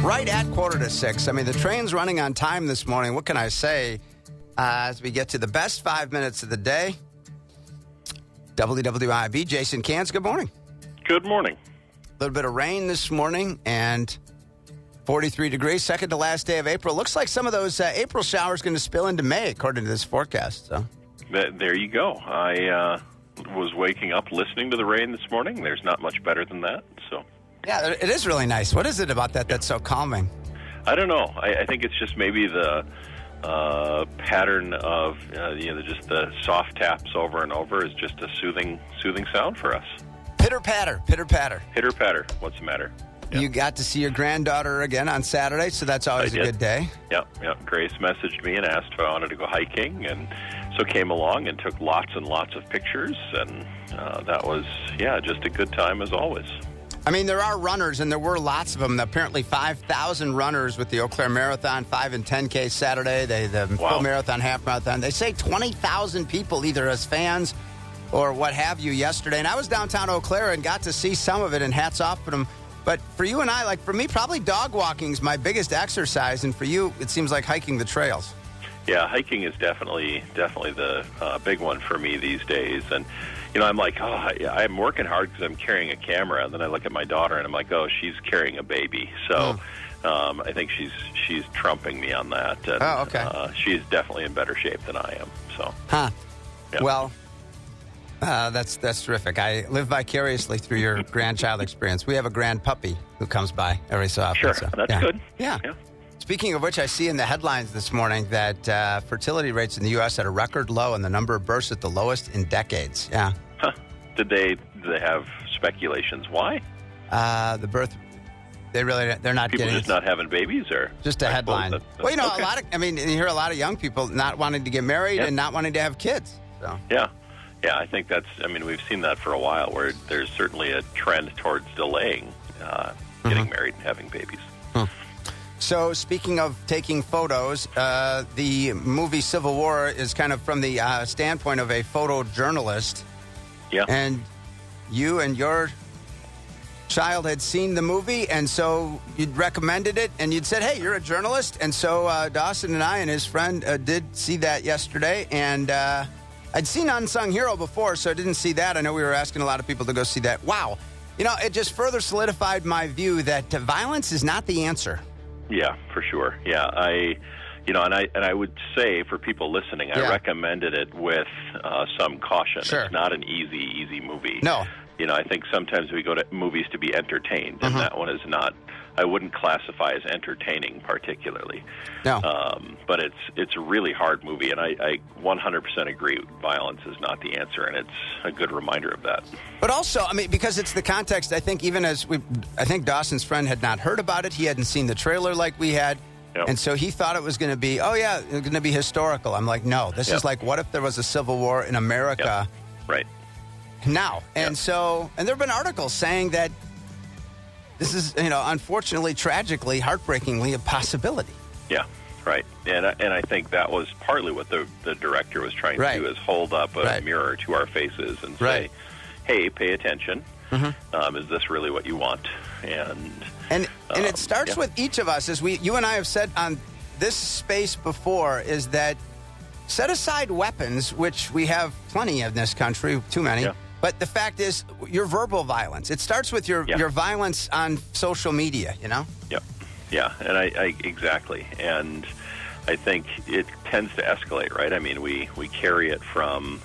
Right at 5:45. I mean, the train's running on time this morning. What can I say as we get to the best 5 minutes of the day? WWIB, Jason Cans, good morning. Good morning. A little bit of rain this morning and 43 degrees, second to last day of April. Looks like some of those April showers going to spill into May, according to this forecast. So There you go. I was waking up listening to the rain this morning. There's not much better than that. So yeah, it is really nice. What is it about that that's so calming? I don't know. I think it's just maybe the pattern of just the soft taps over and over is just a soothing sound for us. Pitter patter, pitter patter, pitter patter. What's the matter? You got to see your granddaughter again on Saturday, so that's always a good day. Yeah. Grace messaged me and asked if I wanted to go hiking, and so came along and took lots and lots of pictures, and that was, just a good time as always. I mean, there are runners, and there were lots of them. Apparently 5,000 runners with the Eau Claire Marathon, 5 and 10K Saturday, the full marathon, half marathon. They say 20,000 people either as fans or what have you yesterday. And I was downtown Eau Claire and got to see some of it, and hats off to them. But for you and I, like for me, probably dog walking is my biggest exercise. And for you, it seems like hiking the trails. Yeah, hiking is definitely the big one for me these days. And, I'm like, I'm working hard because I'm carrying a camera. And then I look at my daughter and I'm like, she's carrying a baby. So I think she's trumping me on that. And, okay. She's definitely in better shape than I am. So. Yeah. Well, that's terrific. I live vicariously through your grandchild experience. We have a grand puppy who comes by every so often. Sure, so, that's good. Yeah. Speaking of which, I see in the headlines this morning that fertility rates in the U.S. at a record low and the number of births at the lowest in decades. Yeah. Huh. Did they have speculations? Why? They're not people getting... just not having babies, or just a headline. Well, you hear a lot of young people not wanting to get married and not wanting to have kids. So. Yeah, I think we've seen that for a while, where there's certainly a trend towards delaying getting married and having babies. So, speaking of taking photos, the movie Civil War is kind of from the standpoint of a photojournalist. Yeah. And you and your child had seen the movie, and so you'd recommended it, and you'd said, hey, you're a journalist. And so Dawson and I and his friend did see that yesterday, and I'd seen Unsung Hero before, so I didn't see that. I know we were asking a lot of people to go see that. Wow. It just further solidified my view that violence is not the answer. Yeah, for sure. Yeah, I would say for people listening, I recommended it with some caution. Sure. It's not an easy movie. No. I think sometimes we go to movies to be entertained, and that one is not. I wouldn't classify as entertaining particularly. No. But it's a really hard movie, and I 100% agree. Violence is not the answer, and it's a good reminder of that. But also, because it's the context, I think even I think Dawson's friend had not heard about it. He hadn't seen the trailer like we had. Yep. And so he thought it was going to be, it's going to be historical. I'm like, no, this is like, what if there was a civil war in America? Yep. Right. Now. And so, and there have been articles saying that this is, unfortunately, tragically, heartbreakingly a possibility. Yeah, right. And I think that was partly what the director was trying to do, is hold up a mirror to our faces and say, hey, pay attention. Is this really what you want? And it starts with each of us, as you and I have said on this space before, is that set aside weapons, which we have plenty of in this country, too many. Yeah. But the fact is, your verbal violence. It starts with your violence on social media, Yep. Yeah, and I exactly. And I think it tends to escalate, right? I mean, we carry it from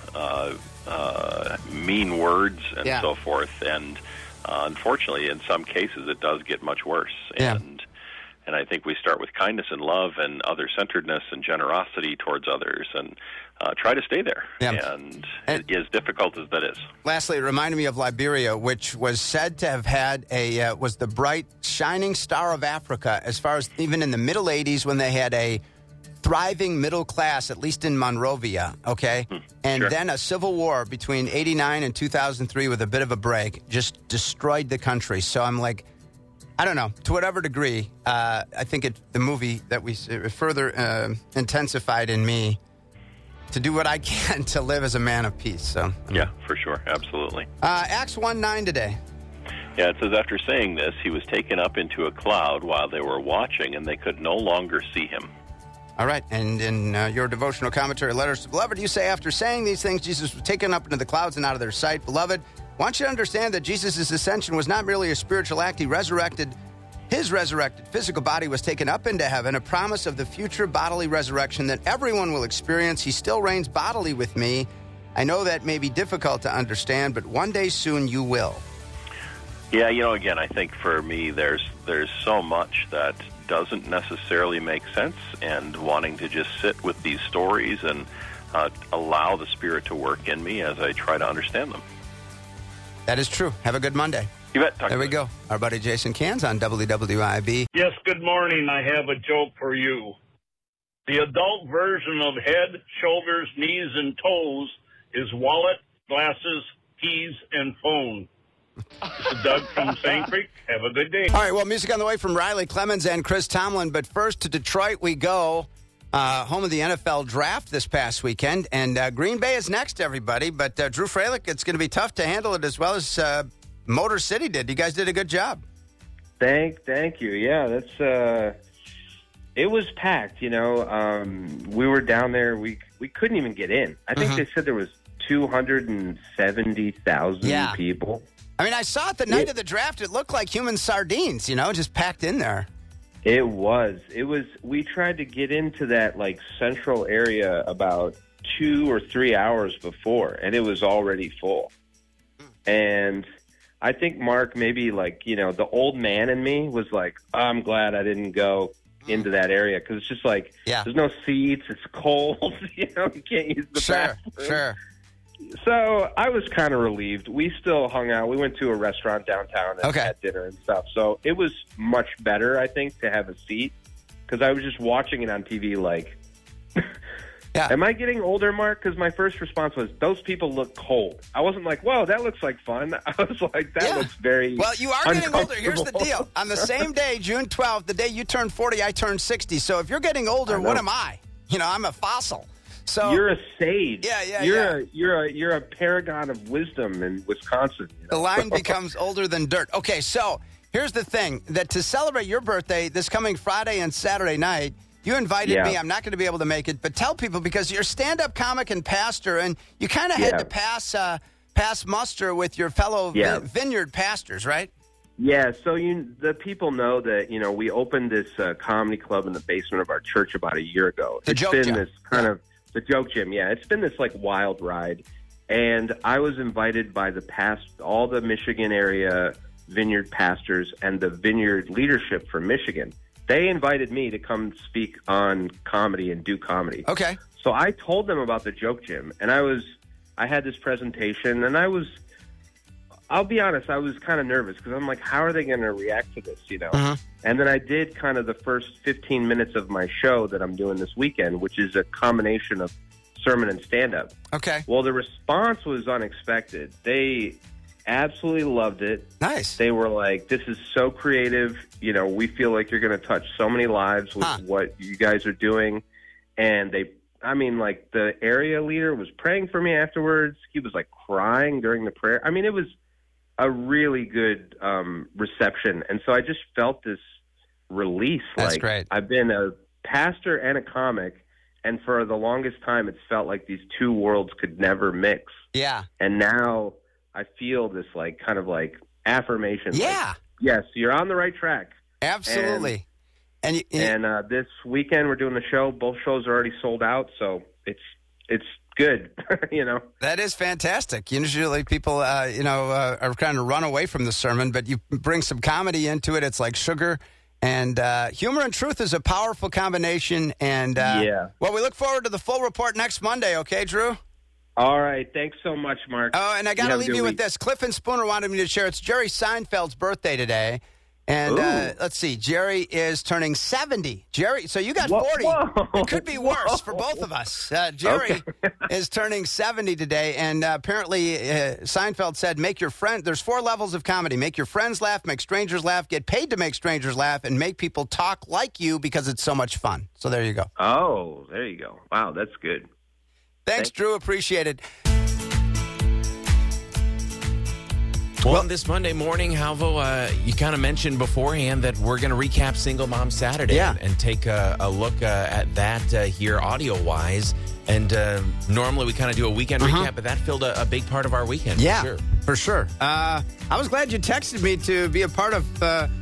mean words and so forth. And unfortunately, in some cases, it does get much worse. Yeah. And I think we start with kindness and love and other-centeredness and generosity towards others, and try to stay there. Yeah. And as difficult as that is. Lastly, it reminded me of Liberia, which was said to have had was the bright, shining star of Africa, as far as even in the middle 80s when they had a thriving middle class, at least in Monrovia, okay? And then a civil war between 89 and 2003 with a bit of a break just destroyed the country. So I'm like, I don't know, to whatever degree, I think the movie that we further intensified in me to do what I can to live as a man of peace. So yeah, for sure. Absolutely. Acts 1:9 today. Yeah, it says after saying this, he was taken up into a cloud while they were watching, and they could no longer see him. All right, and in your devotional commentary, Letters to Beloved, you say, after saying these things, Jesus was taken up into the clouds and out of their sight. Beloved, I want you to understand that Jesus' ascension was not merely a spiritual act. He resurrected. His resurrected physical body was taken up into heaven, a promise of the future bodily resurrection that everyone will experience. He still reigns bodily with me. I know that may be difficult to understand, but one day soon you will. Yeah, again, I think for me, there's so much that doesn't necessarily make sense, and wanting to just sit with these stories and allow the Spirit to work in me as I try to understand them. That is true. Have a good Monday. You bet. There we go. Our buddy Jason Cans on WWIB. Yes, good morning. I have a joke for you. The adult version of head, shoulders, knees, and toes is wallet, glasses, keys, and phone. This is Doug from St. Creek. Have a good day. All right, well, music on the way from Riley Clemens and Chris Tomlin. But first to Detroit we go, home of the NFL draft this past weekend. And Green Bay is next, everybody. But Drew Freilich, it's going to be tough to handle it as well as Motor City did. You guys did a good job. Thank you. Yeah, that's it was packed. We were down there. We couldn't even get in. I think they said there was 270,000 people. I mean, I saw it the night of the draft. It looked like human sardines, just packed in there. It was. We tried to get into that central area about 2 or 3 hours before, and it was already full. And I think Mark, maybe the old man in me was like, I'm glad I didn't go into that area, because it's just there's no seats, it's cold, you can't use the bathroom. Sure. So I was kind of relieved. We still hung out. We went to a restaurant downtown and had dinner and stuff. So it was much better, I think, to have a seat, because I was just watching it on TV Am I getting older, Mark? Because my first response was, those people look cold. I wasn't like, whoa, that looks like fun. I was like, that looks very Well, you are getting older. Here's the deal. On the same day, June 12th, the day you turned 40, I turned 60. So if you're getting older, what am I? I'm a fossil. So you're a sage. Yeah. You're a paragon of wisdom in Wisconsin. The line becomes older than dirt. Okay, so here's the thing: that to celebrate your birthday this coming Friday and Saturday night, you invited me. I'm not going to be able to make it, but tell people, because you're a stand-up comic and pastor, and you kind of had to pass muster with your fellow vineyard pastors, right? Yeah, so the people know that, we opened this comedy club in the basement of our church about a year ago. The Joke Gym. The Joke Gym, yeah. It's been this wild ride. And I was invited by all the Michigan area vineyard pastors and the vineyard leadership from Michigan. They invited me to come speak on comedy and do comedy. Okay. So I told them about the Joke Gym, and I had this presentation, and I'll be honest, I was kind of nervous, because I'm like, how are they going to react to this, And then I did kind of the first 15 minutes of my show that I'm doing this weekend, which is a combination of sermon and stand-up. Okay. Well, the response was unexpected. They absolutely loved it. Nice. They were like, this is so creative. We feel like you're going to touch so many lives with what you guys are doing. And the area leader was praying for me afterwards. He was crying during the prayer. I mean, it was a really good reception. And so I just felt this release. That's great. I've been a pastor and a comic, and for the longest time it's felt like these two worlds could never mix. Yeah. And now I feel this kind of affirmation. Yeah. Yes, you're on the right track. Absolutely. And this weekend we're doing the show. Both shows are already sold out, so it's good. That is fantastic. Usually people, are kind of run away from the sermon, but you bring some comedy into it. It's like sugar. And humor and truth is a powerful combination. And, well, we look forward to the full report next Monday. Okay, Drew? All right. Thanks so much, Mark. Oh, and I got to leave you with this. Cliff and Spooner wanted me to share. It's Jerry Seinfeld's birthday today. And let's see. Jerry is turning 70. Jerry, so you got 40. Whoa. It could be worse for both of us. Jerry is turning 70 today. And apparently Seinfeld said, make your friend. There's 4 levels of comedy. Make your friends laugh, make strangers laugh, get paid to make strangers laugh, and make people talk like you because it's so much fun. So there you go. Oh, there you go. Wow, that's good. Thanks, Drew. Appreciate it. Well, on this Monday morning, Halvo, you kind of mentioned beforehand that we're going to recap Single Mom Saturday and take a look at that here audio-wise. And normally we kind of do a weekend recap, but that filled a big part of our weekend. Yeah, for sure. I was glad you texted me to be a part of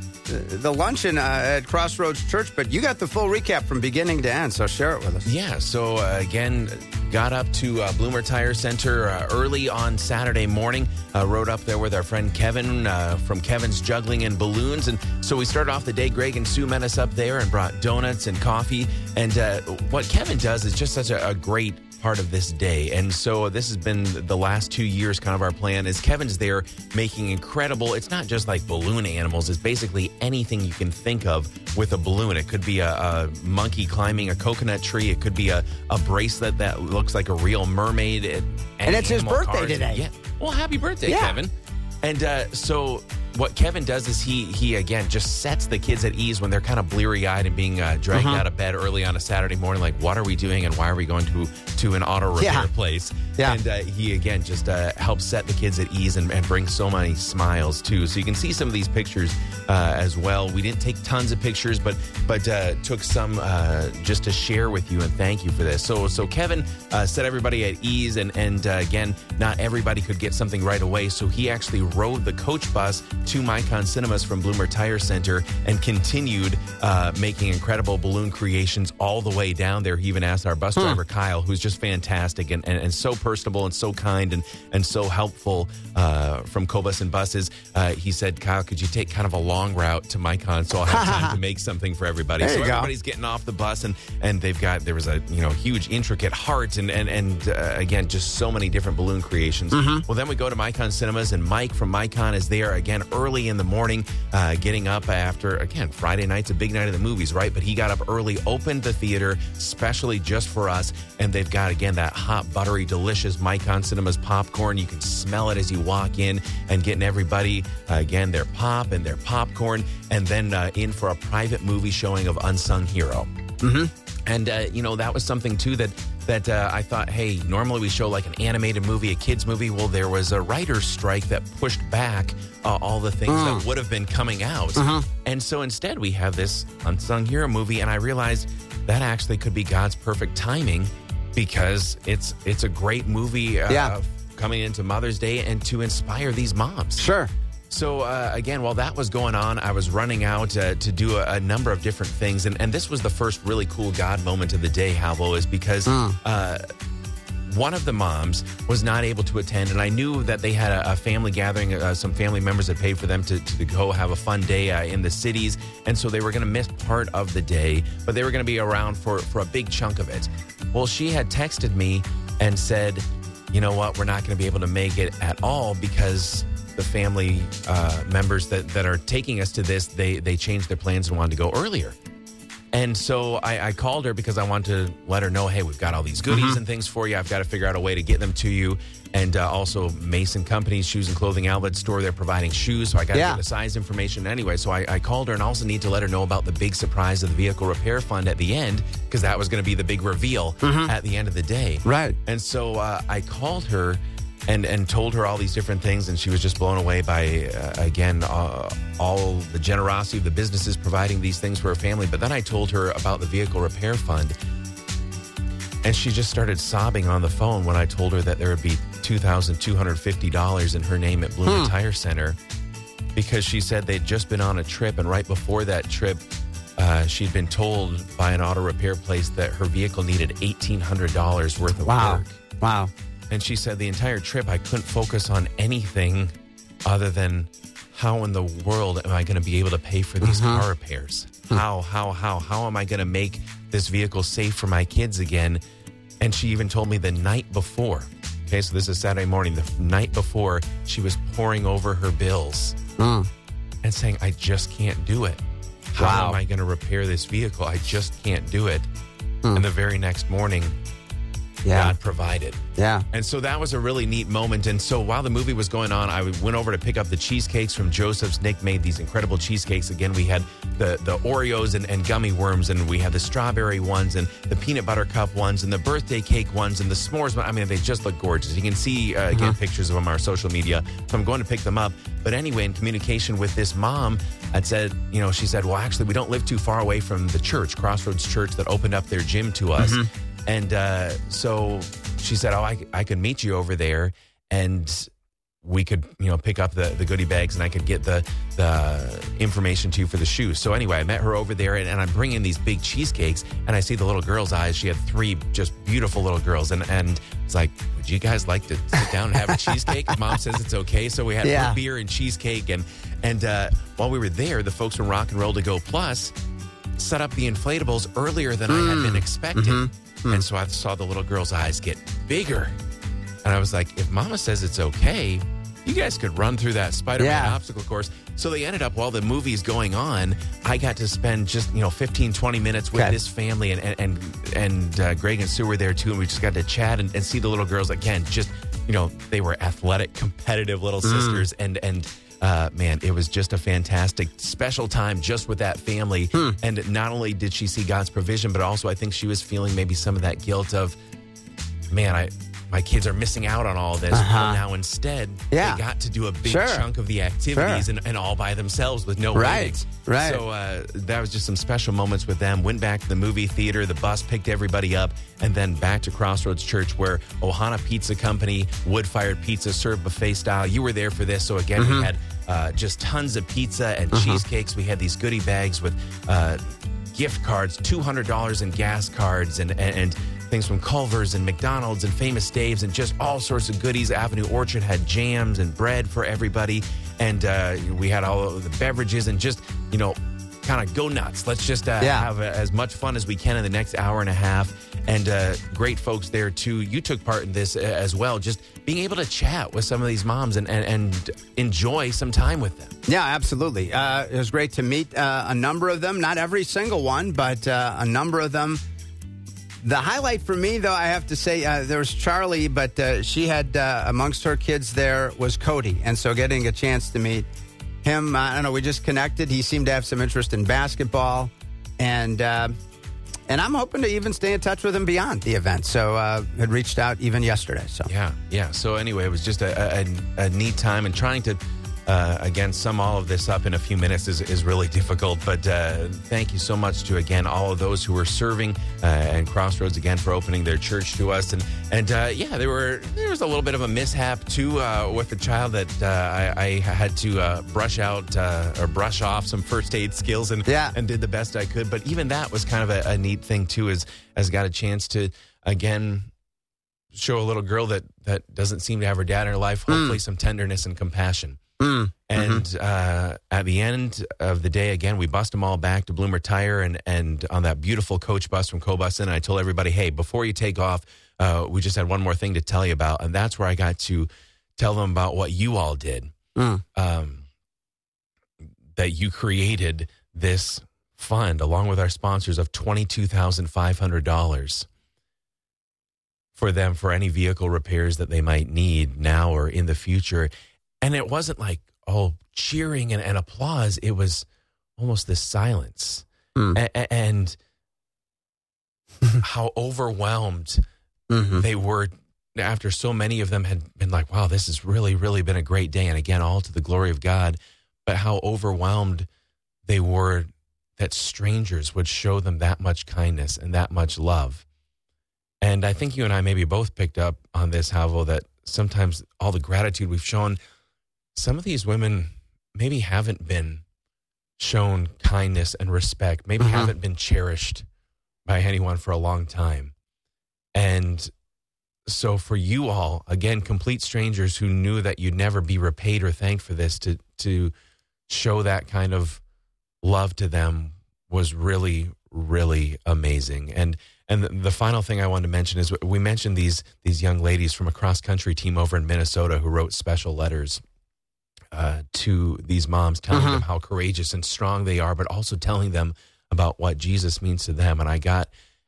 the luncheon at Crossroads Church, but you got the full recap from beginning to end, so share it with us. Yeah, so again, got up to Bloomer Tire Center early on Saturday morning, rode up there with our friend Kevin from Kevin's Juggling and Balloons, and so we started off the day. Greg and Sue met us up there and brought donuts and coffee, and what Kevin does is just such a great part of this day. And so this has been the last 2 years kind of our plan is Kevin's there making incredible, it's not just like balloon animals, it's basically anything you can think of with a balloon. It could be a monkey climbing a coconut tree. It could be a bracelet that looks like a real mermaid. And it's his birthday today. Yeah. Well, happy birthday, Kevin. And so what Kevin does is he again just sets the kids at ease when they're kind of bleary-eyed and being dragged out of bed early on a Saturday morning. Like, what are we doing and why are we going to an auto repair place? Yeah. And he again just helps set the kids at ease and brings so many smiles too. So you can see some of these pictures as well. We didn't take tons of pictures, but took some just to share with you and thank you for this. So Kevin set everybody at ease and again, not everybody could get something right away. So he actually rode the coach bus to Micon Cinemas from Bloomer Tire Center and continued making incredible balloon creations all the way down there. He even asked our bus driver, Kyle, who's just fantastic and so personable and so kind and so helpful from Cobus and Buses. He said, Kyle, could you take kind of a long route to Micon so I'll have time to make something for everybody? So everybody's getting off the bus and there was a huge intricate heart and again, just so many different balloon creations. Well, then we go to Micon Cinemas and Mike from Micon is there again early in the morning, getting up after, again, Friday night's a big night of the movies, right? But he got up early, opened the theater, specially just for us, and they've got, again, that hot, buttery, delicious Micon Cinemas popcorn. You can smell it as you walk in and getting everybody, again, their pop and their popcorn, and then in for a private movie showing of Unsung Hero. And, that was something, too, that I thought, hey, normally we show like an animated movie, a kid's movie. Well, there was a writer's strike that pushed back all the things that would have been coming out. And so instead we have this Unsung Hero movie, and I realized that actually could be God's perfect timing because it's a great movie coming into Mother's Day and to inspire these moms. Sure. So, again, while that was going on, I was running out to do a number of different things. And this was the first really cool God moment of the day, Halvo, is because one of the moms was not able to attend. And I knew that they had a family gathering. Some family members had paid for them to go have a fun day in the cities. And so they were going to miss part of the day, but they were going to be around for a big chunk of it. Well, she had texted me and said, you know what, we're not going to be able to make it at all because the family members that are taking us to this, they changed their plans and wanted to go earlier. And so I called her because I wanted to let her know, hey, we've got all these goodies and things for you. I've got to figure out a way to get them to you. And also Mason Company's shoes and clothing outlet store, they're providing shoes. So I got to get the size information anyway. So I called her and also need to let her know about the big surprise of the vehicle repair fund at the end because that was going to be the big reveal at the end of the day. Right. And so I called her and told her all these different things, and she was just blown away by, again, all the generosity of the businesses providing these things for her family. But then I told her about the vehicle repair fund, and she just started sobbing on the phone when I told her that there would be $2,250 in her name at Bloomer Tire Center, because she said they'd just been on a trip, and right before that trip, she'd been told by an auto repair place that her vehicle needed $1,800 worth of work. Wow. And she said the entire trip I couldn't focus on anything other than how in the world am I going to be able to pay for these car repairs? How am I going to make this vehicle safe for my kids again? And she even told me the night before. Okay, so this is Saturday morning. The night before, she was pouring over her bills and saying, I just can't do it. How am I going to repair this vehicle? I just can't do it. And the very next morning, God provided. Yeah. And so that was a really neat moment. And so while the movie was going on, I went over to pick up the cheesecakes from Joseph's. Nick made these incredible cheesecakes. Again, we had the Oreos and gummy worms, and we had the strawberry ones and the peanut butter cup ones and the birthday cake ones and the s'mores. I mean, they just look gorgeous. You can see, again, pictures of them on our social media. So I'm going to pick them up. But anyway, in communication with this mom, I'd said, she said, well, actually, we don't live too far away from the church, Crossroads Church, that opened up their gym to us. And so she said, I could meet you over there, and we could, pick up the goodie bags, and I could get the information to you for the shoes. So anyway, I met her over there, and I'm bringing these big cheesecakes, and I see the little girl's eyes. She had 3 just beautiful little girls, and it's like, would you guys like to sit down and have a cheesecake? Mom says it's okay. So we had root beer and cheesecake, and while we were there, the folks from Rock and Roll To Go Plus set up the inflatables earlier than I had been expecting. And so I saw the little girl's eyes get bigger. And I was like, if Mama says it's okay, you guys could run through that Spider-Man obstacle course. So they ended up, while the movie's going on, I got to spend just, 15, 20 minutes with this family. And Greg and Sue were there, too. And we just got to chat and see the little girls again. Just, they were athletic, competitive little sisters. And man, it was just a fantastic, special time just with that family. And not only did she see God's provision, but also I think she was feeling maybe some of that guilt of, man, my kids are missing out on all this. Well, now instead, they got to do a big chunk of the activities and all by themselves with no waiting. Right. So that was just some special moments with them. Went back to the movie theater. The bus picked everybody up, and then back to Crossroads Church, where Ohana Pizza Company, wood-fired pizza served buffet style. You were there for this. So again, we had just tons of pizza and cheesecakes. We had these goodie bags with gift cards, $200 in gas cards, and things from Culver's and McDonald's and Famous Dave's, and just all sorts of goodies. Avenue Orchard had jams and bread for everybody. And we had all of the beverages, and just, kind of go nuts. Let's just have as much fun as we can in the next hour and a half. And great folks there, too. You took part in this as well, just being able to chat with some of these moms and enjoy some time with them. Yeah, absolutely. It was great to meet a number of them. Not every single one, but a number of them. The highlight for me, though, I have to say, there was Charlie, but she had, amongst her kids there, was Cody. And so getting a chance to meet him, I don't know, we just connected. He seemed to have some interest in basketball. And I'm hoping to even stay in touch with him beyond the event. So had reached out even yesterday. So Yeah. So anyway, it was just a neat time, and trying to, again, sum all of this up in a few minutes is really difficult. But thank you so much to, again, all of those who are serving, and Crossroads, again, for opening their church to us. And there was a little bit of a mishap, too, with the child that I had to brush off some first aid skills and did the best I could. But even that was kind of a neat thing, too, as got a chance to, again, show a little girl that doesn't seem to have her dad in her life, hopefully some tenderness and compassion. And at the end of the day, again, we bust them all back to Bloomer Tire and on that beautiful coach bus from Cobuson. And I told everybody, hey, before you take off, we just had one more thing to tell you about. And that's where I got to tell them about what you all did. That you created this fund along with our sponsors of $22,500 for them for any vehicle repairs that they might need now or in the future. And it wasn't like, cheering and applause. It was almost this silence. And how overwhelmed they were after so many of them had been like, wow, this has really, really been a great day. And again, all to the glory of God. But how overwhelmed they were that strangers would show them that much kindness and that much love. And I think you and I maybe both picked up on this, Havo, that sometimes all the gratitude we've shown, some of these women maybe haven't been shown kindness and respect, maybe haven't been cherished by anyone for a long time. And so for you all, again, complete strangers who knew that you'd never be repaid or thanked for this, to show that kind of love to them was really, really amazing. And the final thing I wanted to mention is we mentioned these young ladies from a cross-country team over in Minnesota who wrote special letters to these moms, telling them how courageous and strong they are, but also telling them about what Jesus means to them. And I got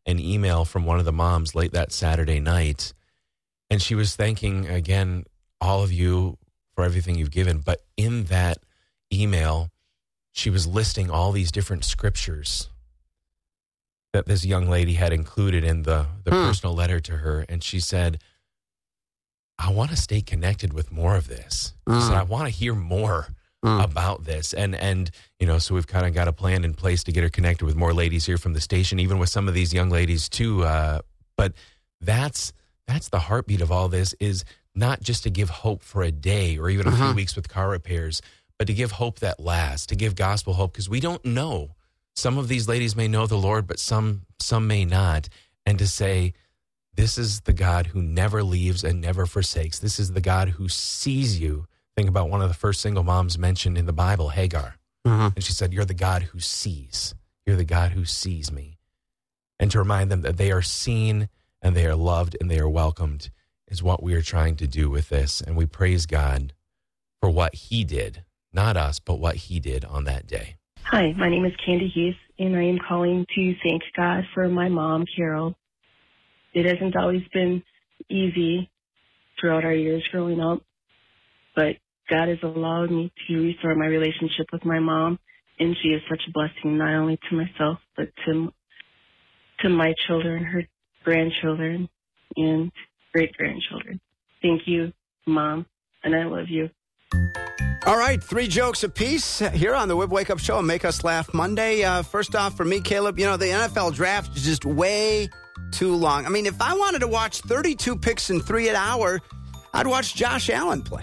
an email from one of the moms late that Saturday night. And she was thanking, again, all of you for everything you've given. But in that email, she was listing all these different scriptures that this young lady had included in the personal letter to her. And she said, I want to stay connected with more of this. She said, I want to hear more about this. And so we've kind of got a plan in place to get her connected with more ladies here from the station, even with some of these young ladies too. But that's the heartbeat of all this, is not just to give hope for a day or even a few weeks with car repairs, but to give hope that lasts, to give gospel hope, because we don't know. Some of these ladies may know the Lord, but some may not. And to say, this is the God who never leaves and never forsakes. This is the God who sees you. Think about one of the first single moms mentioned in the Bible, Hagar. And she said, you're the God who sees. You're the God who sees me. And to remind them that they are seen and they are loved and they are welcomed is what we are trying to do with this. And we praise God for what he did, not us, but what he did on that day. Hi, my name is Candy Heath, and I am calling to thank God for my mom, Carol. It hasn't always been easy throughout our years growing up, but God has allowed me to restore my relationship with my mom, and she is such a blessing, not only to myself, but to my children, her grandchildren, and great-grandchildren. Thank you, Mom, and I love you. All right, 3 jokes apiece here on the Wib Wake Up Show and Make Us Laugh Monday. First off, for me, Caleb, the NFL draft is just way too long. I mean, if I wanted to watch 32 picks in 3 an hour, I'd watch Josh Allen play.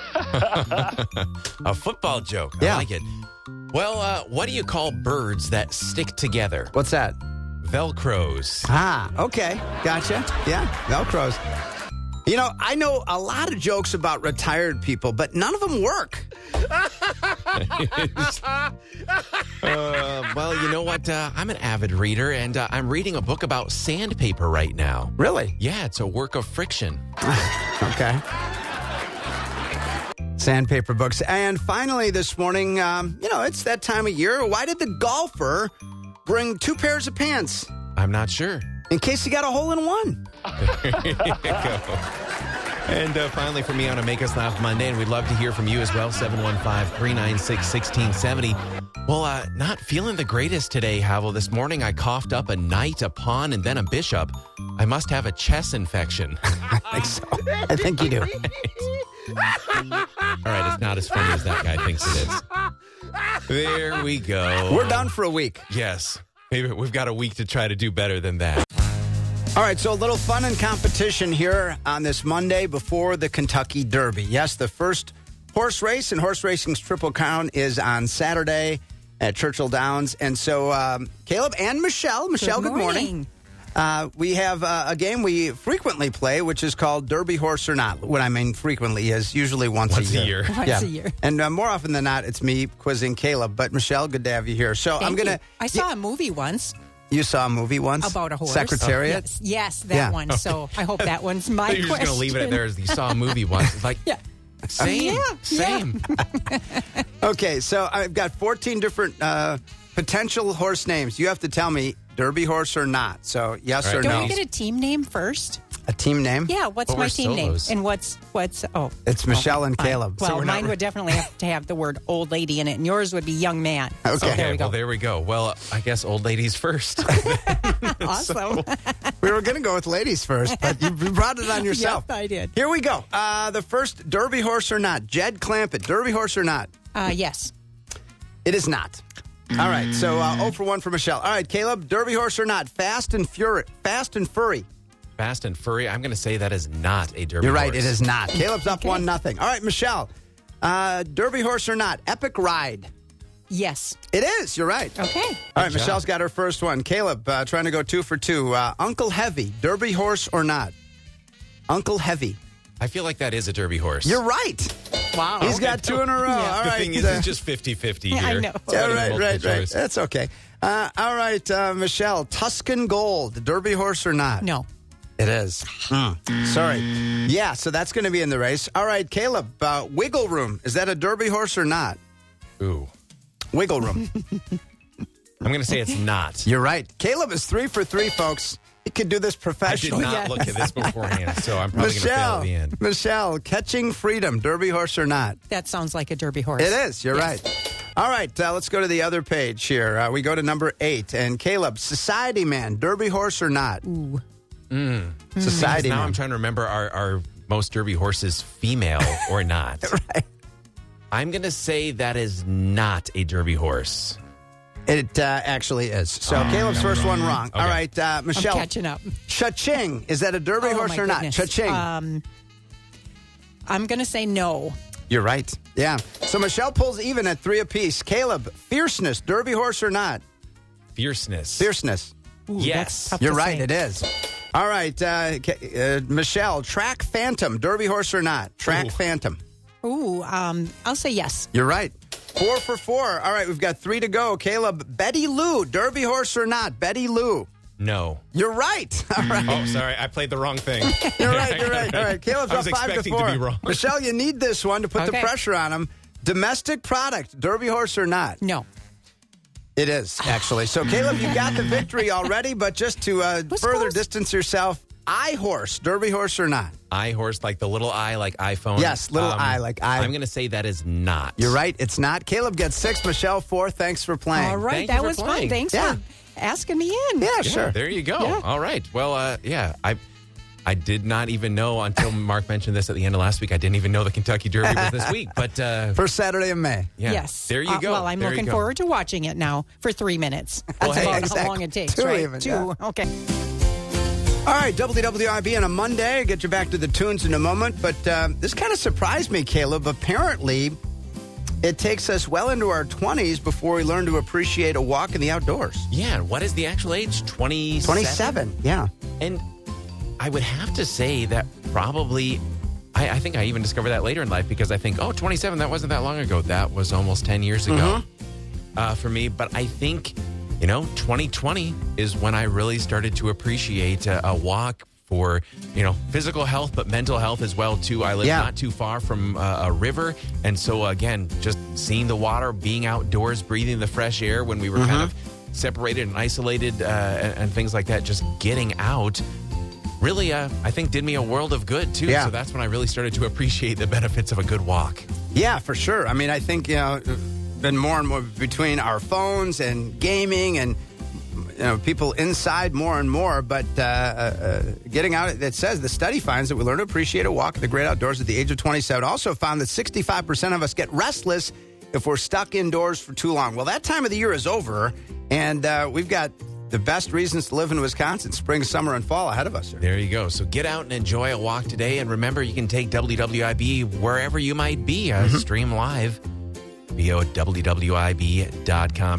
A football joke. Yeah. I like it. Well, what do you call birds that stick together? What's that? Velcros. Ah, okay. Gotcha. Yeah, Velcros. I know a lot of jokes about retired people, but none of them work. Well, you know what? I'm an avid reader, and I'm reading a book about sandpaper right now. Really? Yeah, it's a work of friction. Okay. Sandpaper books. And finally this morning, it's that time of year. Why did the golfer bring 2 pairs of pants? I'm not sure. In case he got a hole in one. There you go. And finally for me on a Make Us Laugh Monday, and we'd love to hear from you as well, 715-396-1670. Well, not feeling the greatest today, Havel. This morning I coughed up a knight, a pawn, and then a bishop. I must have a chest infection. I think so. I think you do. All right, it's not as funny as that guy thinks it is. There we go. We're done for a week. Yes. Maybe we've got a week to try to do better than that. All right, so a little fun and competition here on this Monday before the Kentucky Derby. Yes, the first horse race in horse racing's Triple Crown is on Saturday at Churchill Downs. And so Caleb and Michelle, good morning. We have a game we frequently play, which is called Derby Horse or Not. What I mean frequently is usually once a year. Once a year. And more often than not, it's me quizzing Caleb. But Michelle, good to have you here. So Thank you. I saw a movie once. You saw a movie once? About a horse. Secretariat? Yes, that one. So I hope that one's my question. You're just going to leave it there as you saw a movie once. It's like, same. Okay, so I've got 14 different potential horse names. You have to tell me Derby horse or not. So yes or no. Don't we get a team name first? A team name? Yeah, what's my team solos. name? And what's It's Michelle and fine. Caleb. Well, So mine would definitely have to have the word old lady in it, and yours would be young man. Okay. So there we go. Well, there we go. Well, I guess old ladies first. Awesome. We were going to go with ladies first, but you brought it on yourself. Yep, I did. Here we go. The first Derby horse or not. Jed Clampett, Derby horse or not? Yes. It is not. All right, so 0 for 1 for Michelle. All right, Caleb, Derby horse or not? Fast and furry. Fast and furry. I'm going to say that is not a Derby You're right, horse. it is not. Caleb's up 1-0. All right, Michelle, Derby horse or not? Epic Ride. Yes. It is. You're right. Okay. All right, Michelle's got her first one. Caleb, trying to go 2 for 2. Uncle Heavy, Derby horse or not? Uncle Heavy. I feel like that is a Derby horse. You're right. Wow. He's got 2 in a row. Yeah. All The right. thing is, it's just 50-50 here. I know. It's not Yeah, a right. multiple choice. That's okay. All right, Michelle, Tuscan Gold, Derby horse or not? No. It is. Sorry. Yeah, so that's going to be in the race. All right, Caleb, Wiggle Room. Is that a Derby horse or not? Ooh. Wiggle Room. I'm going to say it's not. You're right. Caleb is 3 for 3, folks. He could do this I did professionally. not look at this beforehand, so I'm probably going to fail at the end. Michelle, Catching Freedom, Derby horse or not? That sounds like a Derby horse. It is. You're Yes. right. All right, let's go to the other page here. We go to number 8. And Caleb, Society Man, Derby horse or not? Ooh. Society Now Man. I'm trying to remember our most Derby horses female or not. Right. I'm going to say that is not a Derby horse. It actually is. So Caleb's first one wrong. Okay. All right, Michelle. I'm catching up. Cha-ching. Is that a Derby Oh, horse my or goodness. not? Cha-ching. I'm going to say no. You're right. Yeah. So Michelle pulls even at 3 apiece. Caleb, Fierceness, Derby horse or not? Fierceness. Fierceness. Ooh, Yes. that's tough You're to right. say. It is. All right, Michelle, Track Phantom, Derby horse or not? Track Ooh. Phantom. Ooh, I'll say yes. You're right. 4 for 4. All right, we've got 3 to go. Caleb, Betty Lou, Derby horse or not? Betty Lou. No. You're right. All right. Oh, sorry. I played the wrong thing. You're right. You're right. All right. Caleb's I up was 5 to expecting 4. to be wrong. Michelle, you need this one to put the Okay. pressure on him. Domestic product, Derby horse or not? No. It is, actually. So, Caleb, you got the victory already, but just to further close. distance yourself, iHorse, Derby horse or not? iHorse, like the little I, like iPhone. Yes, little I, like I. I'm going to say that is not. You're right. It's not. Caleb gets 6, Michelle 4. Thanks for playing. All right, Thank you that for was fun. playing. Thanks Yeah. for asking me in. Yeah, Yeah, sure. there you go. Yeah. All right. Well, yeah, I did not even know until Mark mentioned this at the end of last week. I didn't even know the Kentucky Derby was this week. But First Saturday of May. yeah, Yes. there you go. Well, I'm There you looking go. forward to watching it now for 3 minutes. Well, That's hey, about exactly. how long it takes, 2 right? even, 2. yeah. Okay. All right, WWIB on a Monday. Get you back to the tunes in a moment. But this kind of surprised me, Caleb. Apparently, it takes us well into our 20s before we learn to appreciate a walk in the outdoors. Yeah. And what is the actual age? 27? 27, yeah. And I would have to say that probably, I think I even discovered that later in life because I think, 27, that wasn't that long ago. That was almost 10 years ago for me. But I think, 2020 is when I really started to appreciate a walk for, physical health, but mental health as well, too. I live Yeah. not too far from a river. And so, again, just seeing the water, being outdoors, breathing the fresh air when we were kind of separated and isolated and things like that, just getting out really, I think, did me a world of good, too. Yeah. So that's when I really started to appreciate the benefits of a good walk. Yeah, for sure. I mean, I think, been more and more between our phones and gaming and, people inside more and more. But getting out, it says the study finds that we learn to appreciate a walk in the great outdoors at the age of 27. Also found that 65% of us get restless if we're stuck indoors for too long. Well, that time of the year is over, and we've got the best reasons to live in Wisconsin, spring, summer, and fall ahead of us. There you go. So get out and enjoy a walk today. And remember, you can take WWIB wherever you might be. Stream live via WWIB.com.